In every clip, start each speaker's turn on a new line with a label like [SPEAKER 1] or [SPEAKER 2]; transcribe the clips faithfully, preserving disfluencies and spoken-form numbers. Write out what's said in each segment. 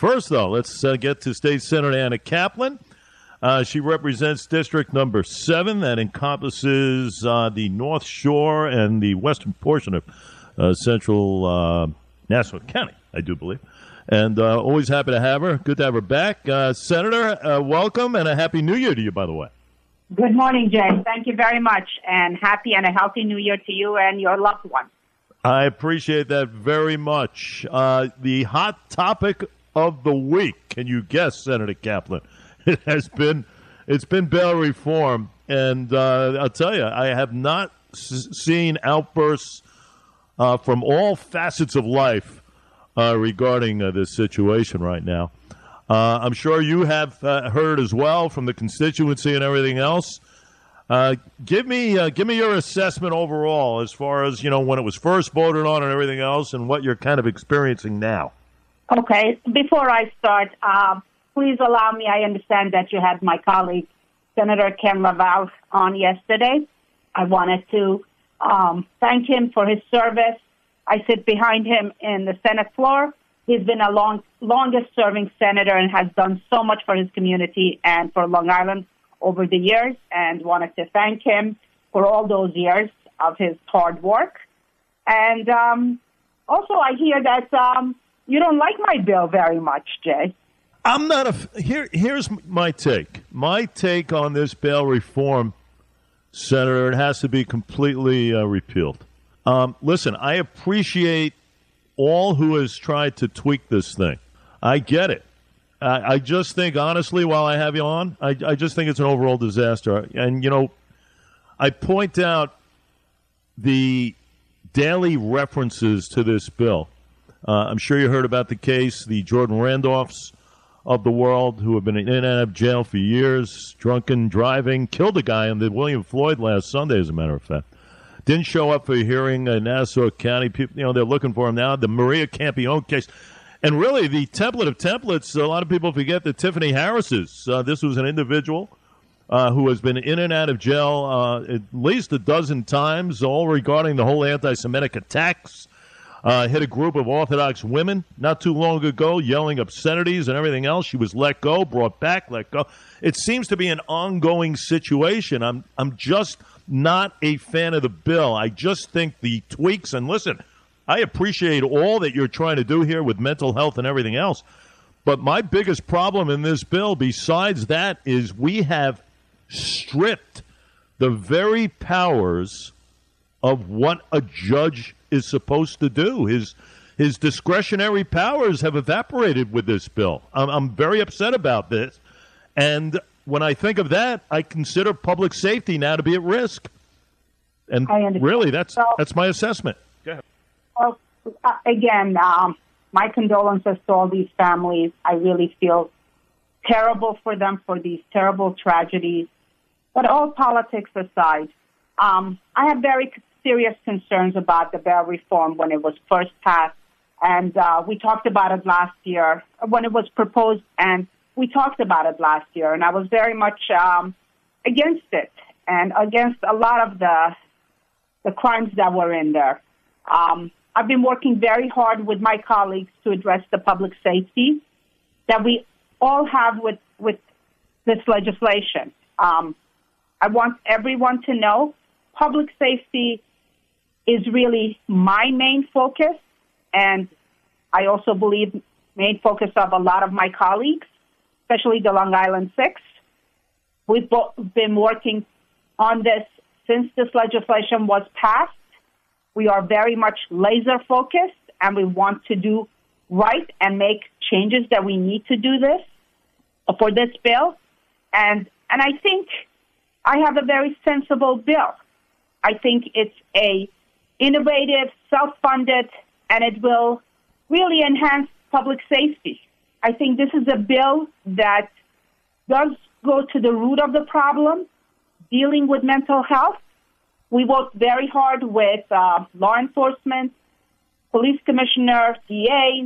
[SPEAKER 1] First, though, let's uh, get to State Senator Anna Kaplan. Uh, she represents District Number seven. That encompasses uh, the North Shore and the western portion of uh, central uh, Nassau County, I do believe. And uh, always happy to have her. Good to have her back. Uh, Senator, uh, welcome, and a Happy New Year to you, by the way.
[SPEAKER 2] Good morning, Jay. Thank you very much, and happy and a healthy New Year to you and your loved one.
[SPEAKER 1] I appreciate that very much. Uh, the hot topic of the week, can you guess, Senator Kaplan? It has been, it's been bail reform, and uh, I'll tell you, I have not s- seen outbursts uh, from all facets of life uh, regarding uh, this situation right now. Uh, I'm sure you have uh, heard as well from the constituency and everything else. Uh, give me, uh, give me your assessment overall as far as, you know, when it was first voted on and everything else, and what you're kind of experiencing now.
[SPEAKER 2] Okay. Before I start, um, please allow me, I understand that you had my colleague, Senator Ken Laval, on yesterday. I wanted to um, thank him for his service. I sit behind him in the Senate floor. He's been a long, longest-serving senator and has done so much for his community and for Long Island over the years, and wanted to thank him for all those years of his hard work. And um, also, I hear that um, you don't like my bill very much, Jay.
[SPEAKER 1] I'm not a. Here, here's my take. My take on this bail reform, Senator, it has to be completely uh, repealed. Um, listen, I appreciate all who has tried to tweak this thing. I get it. I, I just think, honestly, while I have you on, I, I just think it's an overall disaster. And, you know, I point out the daily references to this bill. Uh, I'm sure you heard about the case, the Jordan Randolphs of the world who have been in and out of jail for years, drunken driving, killed a guy in the William Floyd last Sunday, as a matter of fact. Didn't show up for a hearing in Nassau County. People, you know, they're looking for him now. The Maria Campione case. And really, the template of templates, a lot of people forget that Tiffany Harris's. Uh, this was an individual uh, who has been in and out of jail uh, at least a dozen times, all regarding the whole anti-Semitic attacks. Uh, hit a group of Orthodox women not too long ago, yelling obscenities and everything else. She was let go, brought back, let go. It seems to be an ongoing situation. I'm I'm just not a fan of the bill. I just think the tweaks, and listen, I appreciate all that you're trying to do here with mental health and everything else. But my biggest problem in this bill, besides that, is we have stripped the very powers of what a judge is supposed to do. His his discretionary powers have evaporated with this bill. I'm, I'm very upset about this. And when I think of that, I consider public safety now to be at risk. And really, that's so, that's my assessment. Go ahead.
[SPEAKER 2] Well, uh, again, um, my condolences to all these families. I really feel terrible for them for these terrible tragedies. But all politics aside, um, I have very serious concerns about the bail reform when it was first passed. And uh, we talked about it last year when it was proposed, and we talked about it last year. And I was very much um, against it and against a lot of the the crimes that were in there. Um, I've been working very hard with my colleagues to address the public safety that we all have with, with this legislation. Um, I want everyone to know public safety is really my main focus, and I also believe main focus of a lot of my colleagues, especially the Long Island Six. We've bo- been working on this since this legislation was passed. We are very much laser focused, and we want to do right and make changes that we need to do this for this bill. And and I think I have a very sensible bill. I think it's a innovative, self-funded, and it will really enhance public safety. I think this is a bill that does go to the root of the problem, dealing with mental health. We worked very hard with uh, law enforcement, police commissioner, D As,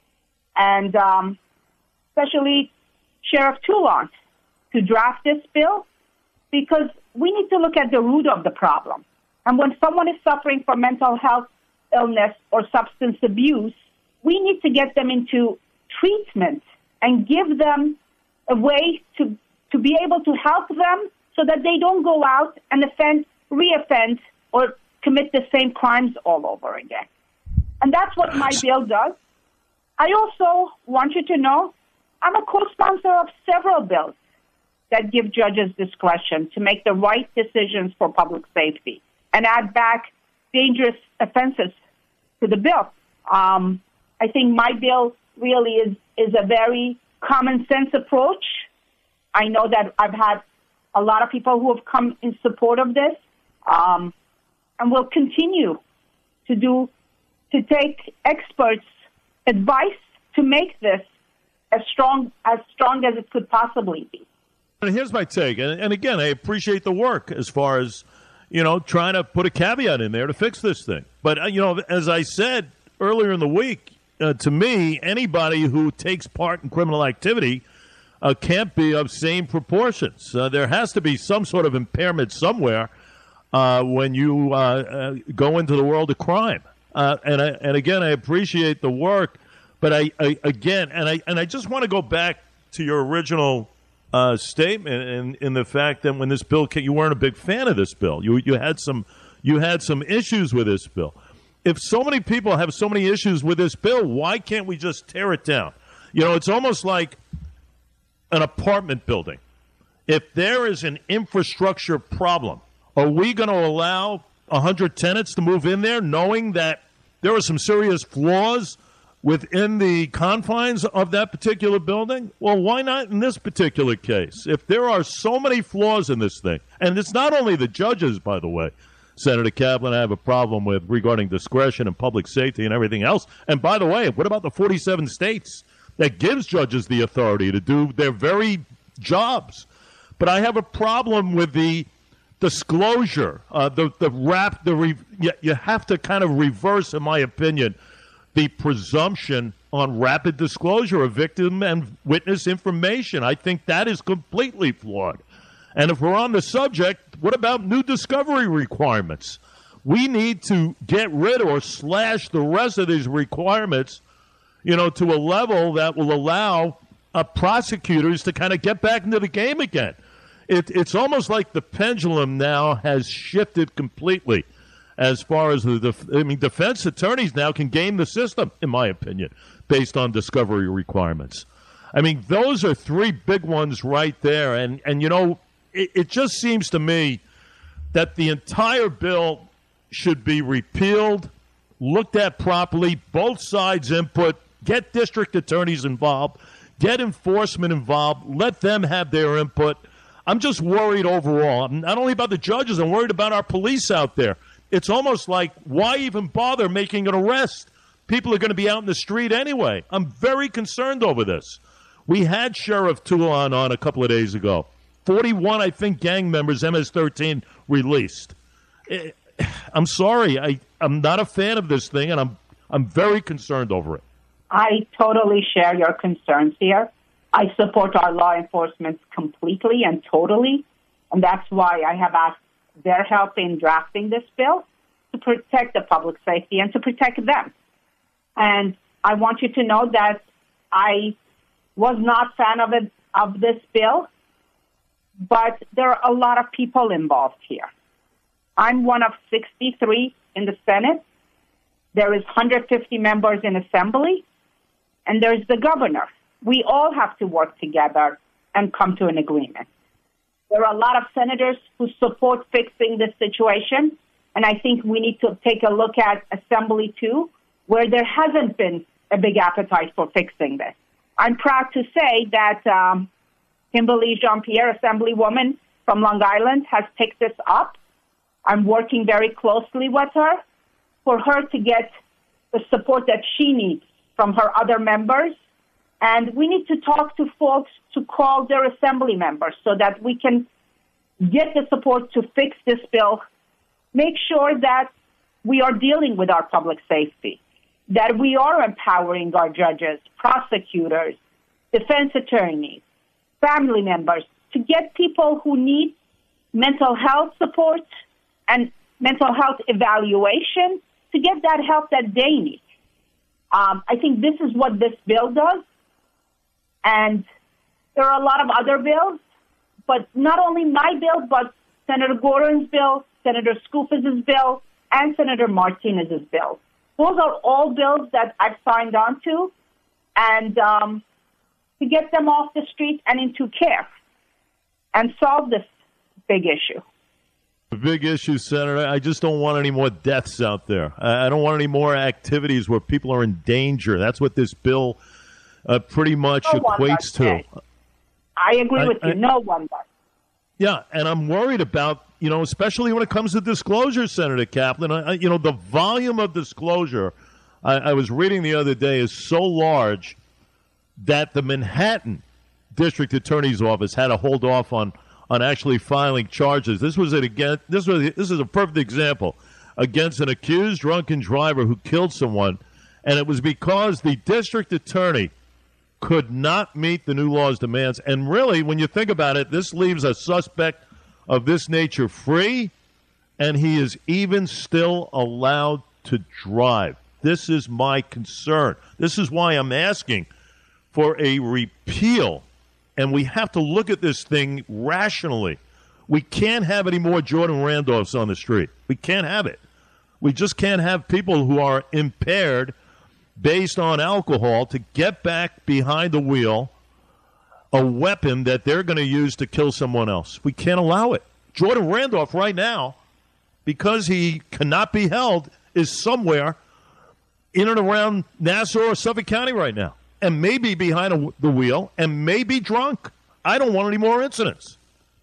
[SPEAKER 2] and um, especially Sheriff Toulon to draft this bill, because we need to look at the root of the problem. And when someone is suffering from mental health illness or substance abuse, we need to get them into treatment and give them a way to, to be able to help them so that they don't go out and offend, reoffend, or commit the same crimes all over again. And that's what my bill does. I also want you to know I'm a co-sponsor of several bills that give judges discretion to make the right decisions for public safety and add back dangerous offenses to the bill. Um, I think my bill really is, is a very common sense approach. I know that I've had a lot of people who have come in support of this, um, and will continue to do, to take experts' advice to make this as strong as strong as it could possibly be.
[SPEAKER 1] And here's my take, and, and again, I appreciate the work as far as, you know, trying to put a caveat in there to fix this thing. But, uh, you know, as I said earlier in the week, uh, to me, anybody who takes part in criminal activity uh, can't be of same proportions. Uh, there has to be some sort of impairment somewhere uh, when you uh, uh, go into the world of crime. Uh, and I, and again, I appreciate the work, but I, I again, and I and I just want to go back to your original uh, statement in, in the fact that when this bill came, you weren't a big fan of this bill. You you had some you had some issues with this bill. If so many people have so many issues with this bill, why can't we just tear it down? You know, it's almost like an apartment building. If there is an infrastructure problem, are we going to allow one hundred tenants to move in there knowing that there are some serious flaws within the confines of that particular building? Well, why not in this particular case? If there are so many flaws in this thing, and it's not only the judges, by the way, Senator Kaplan, I have a problem with regarding discretion and public safety and everything else. And by the way, what about the forty-seven states that gives judges the authority to do their very jobs? But I have a problem with the disclosure, uh, the the rap, the re, you, you have to kind of reverse, in my opinion, the presumption on rapid disclosure of victim and witness information. I think that is completely flawed. And if we're on the subject, what about new discovery requirements? We need to get rid or slash the rest of these requirements, you know, to a level that will allow uh, prosecutors to kind of get back into the game again. It, it's almost like the pendulum now has shifted completely as far as the, def- I mean, defense attorneys now can game the system, in my opinion, based on discovery requirements. I mean, those are three big ones right there. And, and you know, it, it just seems to me that the entire bill should be repealed, looked at properly, both sides input, get district attorneys involved, get enforcement involved, let them have their input. I'm just worried overall, not only about the judges, I'm worried about our police out there. It's almost like, why even bother making an arrest? People are going to be out in the street anyway. I'm very concerned over this. We had Sheriff Toulon on a couple of days ago. forty-one, I think, gang members, M S thirteen, released. I'm sorry. I, I'm not a fan of this thing, and I'm I'm very concerned over it.
[SPEAKER 2] I totally share your concerns here. I support our law enforcement completely and totally, and that's why I have asked their help in drafting this bill to protect the public safety and to protect them. And I want you to know that I was not a fan of it, of this bill, but there are a lot of people involved here. I'm one of sixty-three in the Senate. There is one hundred fifty members in Assembly, and there's the governor. We all have to work together and come to an agreement. There are a lot of senators who support fixing this situation, and I think we need to take a look at Assembly too, where there hasn't been a big appetite for fixing this. I'm proud to say that um, Kimberly Jean-Pierre, Assemblywoman from Long Island, has picked this up. I'm working very closely with her for her to get the support that she needs from her other members. And we need to talk to folks to call their assembly members so that we can get the support to fix this bill, make sure that we are dealing with our public safety, that we are empowering our judges, prosecutors, defense attorneys, family members to get people who need mental health support and mental health evaluation to get that help that they need. Um, I think this is what this bill does. And there are a lot of other bills, but not only my bill, but Senator Gordon's bill, Senator Skoufis's bill, and Senator Martinez's bill. Those are all bills that I've signed on to, and um, to get them off the street and into care and solve this big issue.
[SPEAKER 1] The big issue, Senator, I just don't want any more deaths out there. I don't want any more activities where people are in danger. That's what this bill uh, pretty much no equates to.
[SPEAKER 2] I agree I, with you. I, no one does.
[SPEAKER 1] Yeah, and I'm worried about, you know, especially when it comes to disclosure, Senator Kaplan. I, you know, the volume of disclosure I, I was reading the other day is so large that the Manhattan District Attorney's Office had to hold off on on actually filing charges. This was it again. This was this is a perfect example against an accused drunken driver who killed someone, and it was because the district attorney could not meet the new law's demands. And really, when you think about it, this leaves a suspect of this nature free, and he is even still allowed to drive. This is my concern. This is why I'm asking for a repeal. And we have to look at this thing rationally. We can't have any more Jordan Randolphs on the street. We can't have it. We just can't have people who are impaired based on alcohol to get back behind the wheel a weapon that they're going to use to kill someone else. We can't allow it. Jordan Randolph right now, because he cannot be held, is somewhere in and around Nassau or Suffolk County right now, and maybe behind a, the wheel, and maybe drunk. I don't want any more incidents.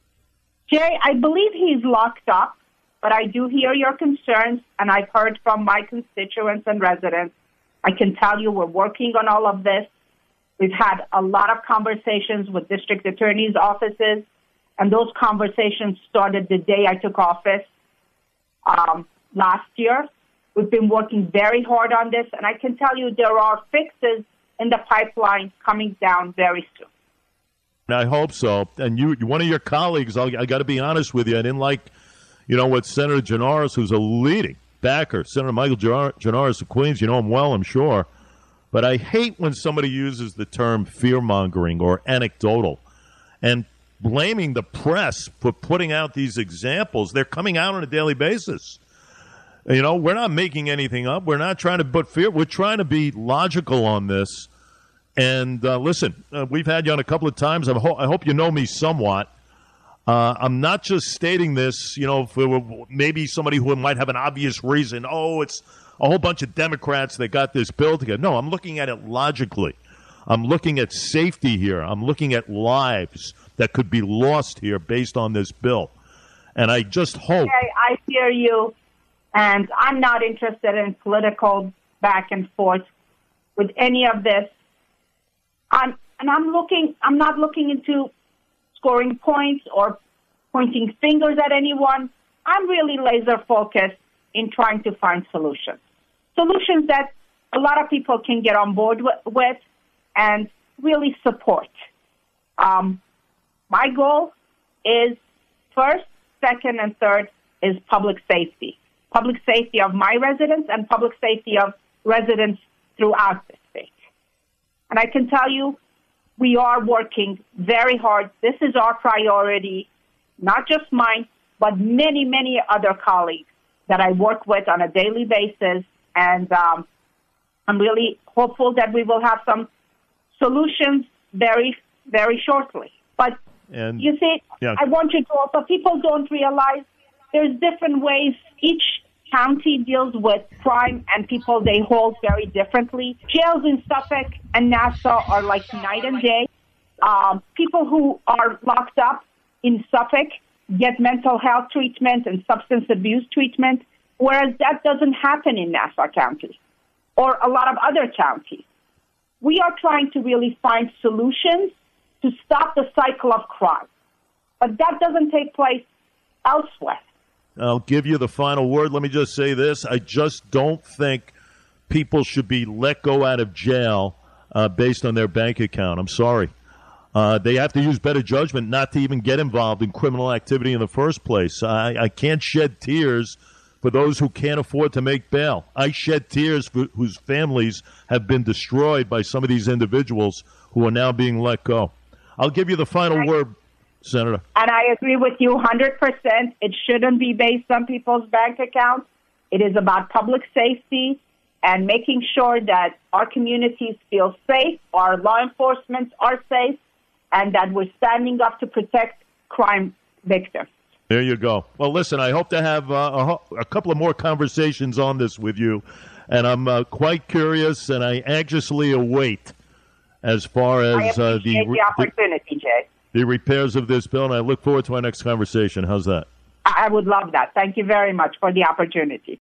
[SPEAKER 2] Jay, I believe he's locked up, but I do hear your concerns, and I've heard from my constituents and residents. I can tell you we're working on all of this. We've had a lot of conversations with district attorneys' offices, and those conversations started the day I took office um, last year. We've been working very hard on this, and I can tell you there are fixes in the pipeline coming down very soon.
[SPEAKER 1] I hope so. And you, one of your colleagues, I'll, I got to be honest with you, I didn't like, you know, what Senator Gianaris, who's a leading backer, Senator Michael Gianaris of Queens, you know him well, I'm sure. But I hate when somebody uses the term fear-mongering or anecdotal and blaming the press for putting out these examples. They're coming out on a daily basis. You know, we're not making anything up. We're not trying to put fear. We're trying to be logical on this. And uh, listen, uh, we've had you on a couple of times. I, ho- I hope you know me somewhat. Uh, I'm not just stating this, you know, for maybe somebody who might have an obvious reason. Oh, it's a whole bunch of Democrats that got this bill together. No, I'm looking at it logically. I'm looking at safety here. I'm looking at lives that could be lost here based on this bill. And I just hope.
[SPEAKER 2] Okay, I hear you. And I'm not interested in political back and forth with any of this. I'm, and I'm looking, I'm not looking into scoring points or pointing fingers at anyone. I'm really laser focused in trying to find solutions. Solutions that a lot of people can get on board with, with and really support. Um, my goal is first, second, and third is public safety. Public safety of my residents and public safety of residents throughout the state. And I can tell you, we are working very hard. This is our priority, not just mine, but many, many other colleagues that I work with on a daily basis. And um, I'm really hopeful that we will have some solutions very, very shortly. But
[SPEAKER 1] and,
[SPEAKER 2] you see,
[SPEAKER 1] yeah.
[SPEAKER 2] I want you to also, people don't realize there's different ways each county deals with crime and people they hold very differently. Jails in Suffolk and Nassau are like night and day. Um, people who are locked up in Suffolk get mental health treatment and substance abuse treatment, whereas that doesn't happen in Nassau County or a lot of other counties. We are trying to really find solutions to stop the cycle of crime, but that doesn't take place elsewhere.
[SPEAKER 1] I'll give you the final word. Let me just say this. I just don't think people should be let go out of jail uh, based on their bank account. I'm sorry. Uh, they have to use better judgment not to even get involved in criminal activity in the first place. I, I can't shed tears for those who can't afford to make bail. I shed tears for whose families have been destroyed by some of these individuals who who are now being let go. I'll give you the final
[SPEAKER 2] Thank
[SPEAKER 1] word, Senator.
[SPEAKER 2] And I agree with you one hundred percent. It shouldn't be based on people's bank accounts. It is about public safety and making sure that our communities feel safe, our law enforcement are safe, and that we're standing up to protect crime victims.
[SPEAKER 1] There you go. Well, listen, I hope to have uh, a, a couple of more conversations on this with you, and I'm uh, quite curious, and I anxiously await as far as
[SPEAKER 2] I
[SPEAKER 1] uh,
[SPEAKER 2] appreciate
[SPEAKER 1] the,
[SPEAKER 2] the opportunity, Jay.
[SPEAKER 1] the repairs of this bill, and I look forward to our next conversation. How's that?
[SPEAKER 2] I would love that. Thank you very much for the opportunity.